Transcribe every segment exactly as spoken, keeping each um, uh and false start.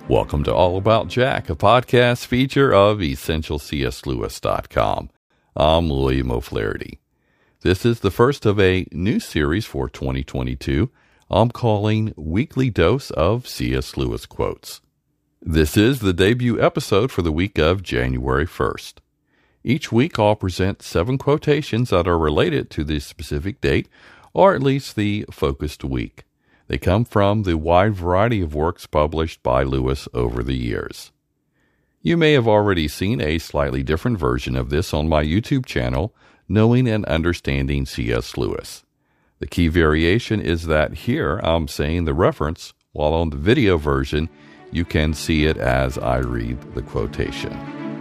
Welcome to All About Jack, a podcast feature of essential c s lewis dot com. I'm William O'Flaherty. This is the first of a new series for twenty twenty-two I'm calling Weekly Dose of C S. Lewis Quotes. This is the debut episode for the week of January first. Each week I'll present seven quotations that are related to the specific date, or at least the focused week. They come from the wide variety of works published by Lewis over the years. You may have already seen a slightly different version of this on my YouTube channel, Knowing and Understanding C S. Lewis. The key variation is that here I'm saying the reference, while on the video version, you can see it as I read the quotation.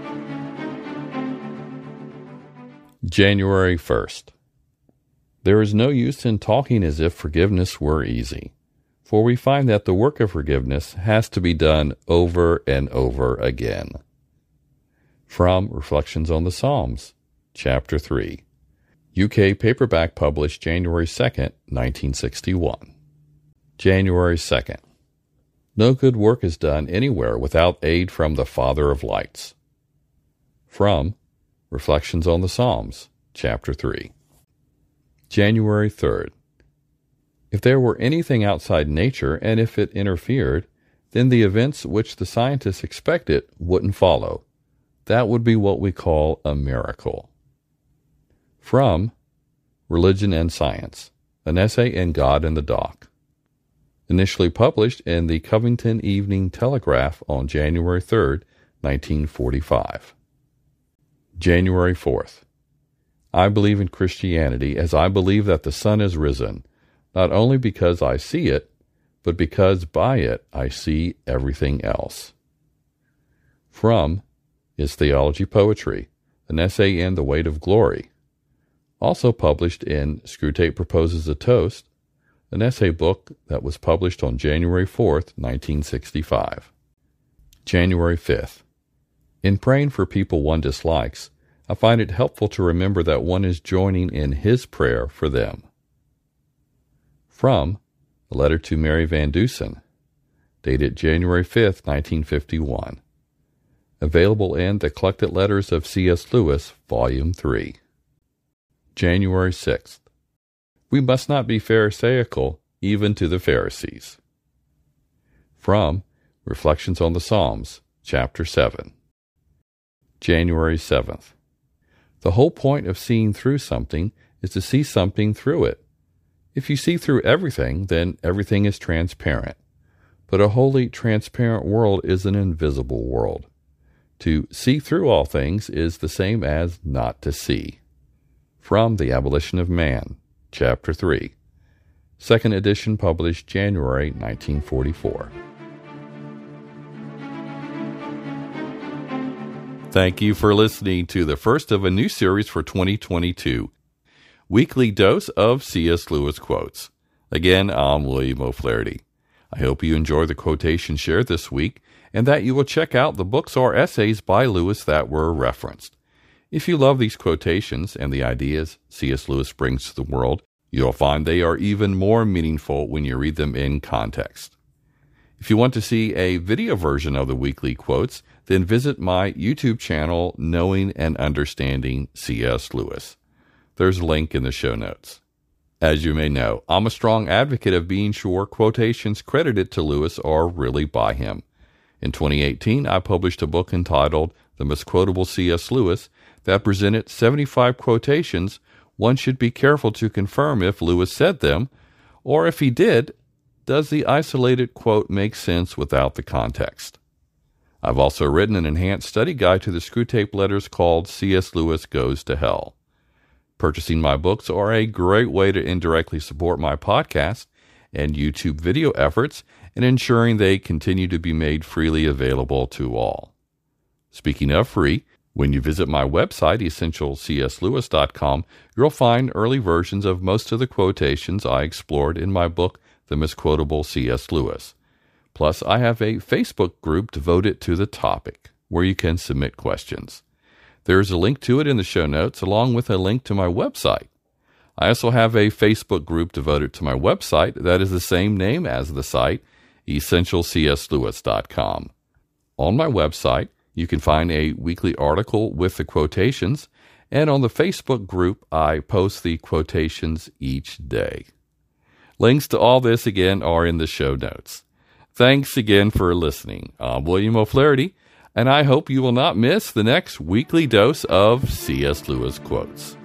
January first. There is no use in talking as if forgiveness were easy, for we find that the work of forgiveness has to be done over and over again. From Reflections on the Psalms, Chapter three. U K paperback published January second, nineteen sixty-one. January second. No good work is done anywhere without aid from the Father of Lights. From Reflections on the Psalms, Chapter three. January third. If there were anything outside nature, and if it interfered, then the events which the scientists expected wouldn't follow. That would be what we call a miracle. From Religion and Science, an essay in God and the Dock. Initially published in the Covington Evening Telegraph on January third, nineteen forty-five. January fourth. I believe in Christianity as I believe that the sun is risen, not only because I see it, but because by it I see everything else. From Is Theology Poetry? An essay in The Weight of Glory. Also published in Screwtape Proposes a Toast, an essay book that was published on January fourth, nineteen sixty-five. January fifth. In praying for people one dislikes, I find it helpful to remember that one is joining in his prayer for them. From A Letter to Mary Van Dusen, dated January fifth, nineteen fifty-one. Available in The Collected Letters of C S. Lewis, Volume three. January sixth. We must not be pharisaical, even to the Pharisees. From Reflections on the Psalms, Chapter seven. January seventh. The whole point of seeing through something is to see something through it. If you see through everything, then everything is transparent. But a wholly transparent world is an invisible world. To see through all things is the same as not to see. From The Abolition of Man, Chapter three. Second edition published January nineteen forty-four. Thank you for listening to the first of a new series for twenty twenty-two. Weekly Dose of C S. Lewis Quotes. Again, I'm William O'Flaherty. I hope you enjoy the quotation shared this week, and that you will check out the books or essays by Lewis that were referenced. If you love these quotations and the ideas C S. Lewis brings to the world, you'll find they are even more meaningful when you read them in context. If you want to see a video version of the weekly quotes, then visit my YouTube channel, Knowing and Understanding C S. Lewis. There's a link in the show notes. As you may know, I'm a strong advocate of being sure quotations credited to Lewis are really by him. In twenty eighteen, I published a book entitled The Most Quotable C S. Lewis that presented seventy-five quotations. One should be careful to confirm if Lewis said them, or if he did, does the isolated quote make sense without the context? I've also written an enhanced study guide to the Screwtape Letters called C S. Lewis Goes to Hell. Purchasing my books are a great way to indirectly support my podcast and YouTube video efforts and ensuring they continue to be made freely available to all. Speaking of free, when you visit my website, essential c s lewis dot com, you'll find early versions of most of the quotations I explored in my book, The Most Quotable C S. Lewis. Plus, I have a Facebook group devoted to the topic, where you can submit questions. There's a link to it in the show notes, along with a link to my website. I also have a Facebook group devoted to my website that is the same name as the site, essential c s lewis dot com. On my website, you can find a weekly article with the quotations, and on the Facebook group, I post the quotations each day. Links to all this, again, are in the show notes. Thanks again for listening. I'm William O'Flaherty, and I hope you will not miss the next weekly dose of C S. Lewis Quotes.